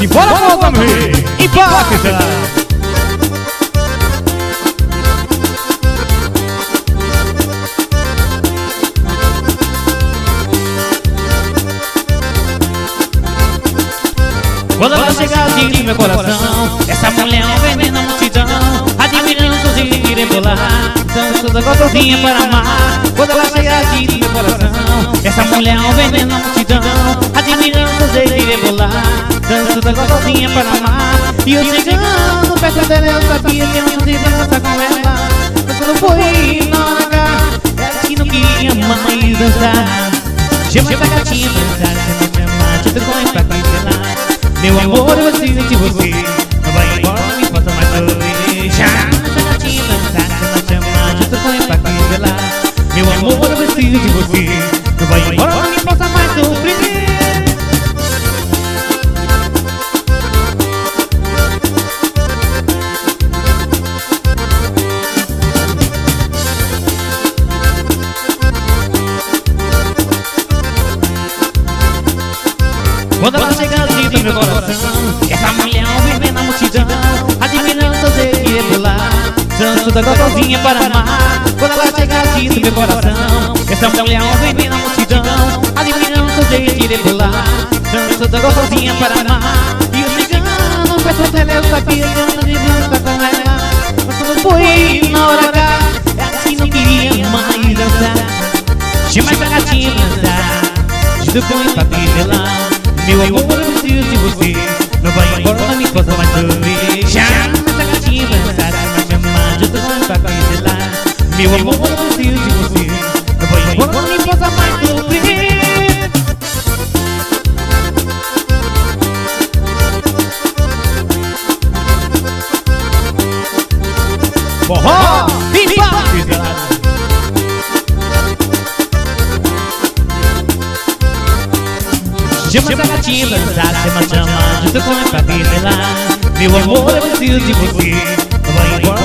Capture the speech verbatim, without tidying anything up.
E bora com o nome! Impacta! Quando ela chega aqui no meu coração, essa mulher é um veneno na multidão, admirando os de rebolar, dança da gostosinha para amar. Quando ela chega aqui no meu coração, essa mulher é um veneno na multidão, admirando os de rebolar, dança da gostosinha para amar. E eu chegando perto dela, eu sabia que eu não devia dançar com ela, mas quando foi na hora H, ela que não queria mais dançar. Chama essa gatinha pra dançar, chama, chama, te tocou em pra cancelar. Meu amor, eu preciso de você, não vai embora, não me faça mais sorrir. Chama essa gatinha dançar, chama, chama, te tocou em pra cancelar. Meu amor, eu preciso de você, não vai embora, não me faça mais sofrer. Quando ela chega assim no meu coração, essa mulher é um veneno na multidão, admirando seu jeito de rebolar, danço da gostosinha para amar. Quando ela chega assim no meu coração, essa mulher é um veneno na multidão, admirando seu jeito de rebolar, danço da gostosinha para amar. E eu chegando perto dela, eu sabia que eu não devia estar com ela, mas quando foi na hora H, ela que não queria mais dançar. Chama essa gatinha pra dançar, junto com o papelão. Meu amor, eu preciso de você, não vai embora, não me faça mais sorrir. Chama essa gatinha pra dançar, chama, chama, junto com o papelão. Meu amor, eu preciso de você, não vai embora, não me faça mais sofrer. Forró! Impacta! Chama essa gatinha pra dançar, chama, chama, junto com a papelão. Meu amor, eu preciso de você, não vai embora,